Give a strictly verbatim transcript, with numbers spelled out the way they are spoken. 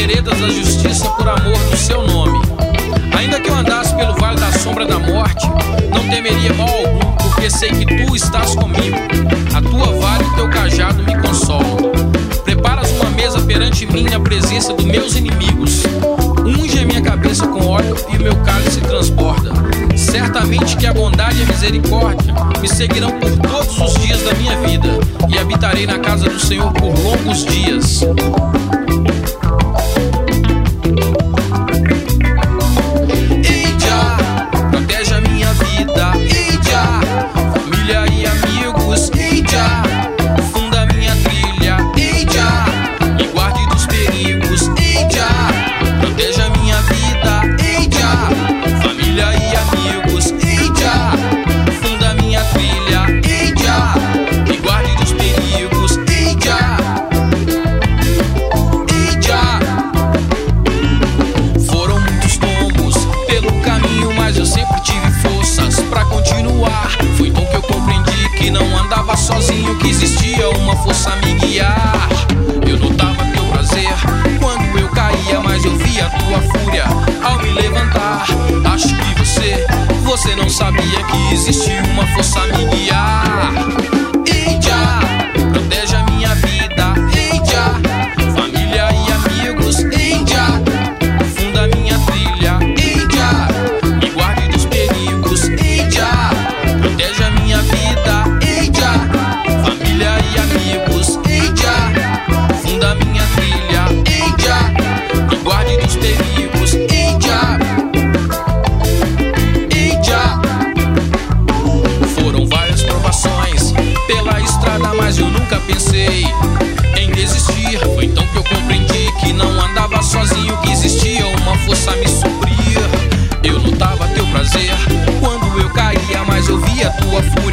veredas da justiça por amor do seu nome. Ainda que eu andasse pelo vale da sombra da morte, não temeria mal algum, porque sei que tu estás comigo. A tua vara e o teu cajado me consolam. Preparas uma mesa perante mim na presença dos meus inimigos. Unge a minha cabeça com óleo e o meu cálice transborda. Certamente que a bondade e a misericórdia me seguirão por todos os dias da minha vida, e habitarei na casa do Senhor por longos dias. Ei, Jah, protege a minha vida. Ei, Jah, família e amigos. Ei, Jah, funda a minha trilha. Ei, Jah, me guarde dos perigos. Ei, Jah, protege a minha vida. Ei, Jah, família e amigos. Ei, Jah, funda a minha trilha. Ei, Jah, me guarde dos perigos. Ei, Jah, ei, Jah. Foram muitos tombos pelo caminho, mas eu sempre tive forças pra continuar. Foi então que eu compreendi que não andava sozinho, que existia uma força a me guiar. Eu notava teu prazer quando eu caía, mas eu via a tua fúria ao me levantar. Acho que você, você não sabia que existia uma força a me guiar. Ei, Jah, protege a minha vida. Ei, Jah, família e amigos. Ei, Jah, funda a minha trilha. Ei, Jah, me guarde dos perigos. Ei, Jah, protege a minha vida. Ei, Jah, família e amigos. Ei, Jah, funda a minha trilha. Ei, Jah, me guarde dos perigos. Ei, Jah, ei, Jah. Foram várias provações pela estrada, mas eu nunca pensei em desistir. Foi então que eu compreendi que não andava sozinho, que existia uma força a me suprir. Eu notava teu prazer quando eu caía, mas eu via a tua fúria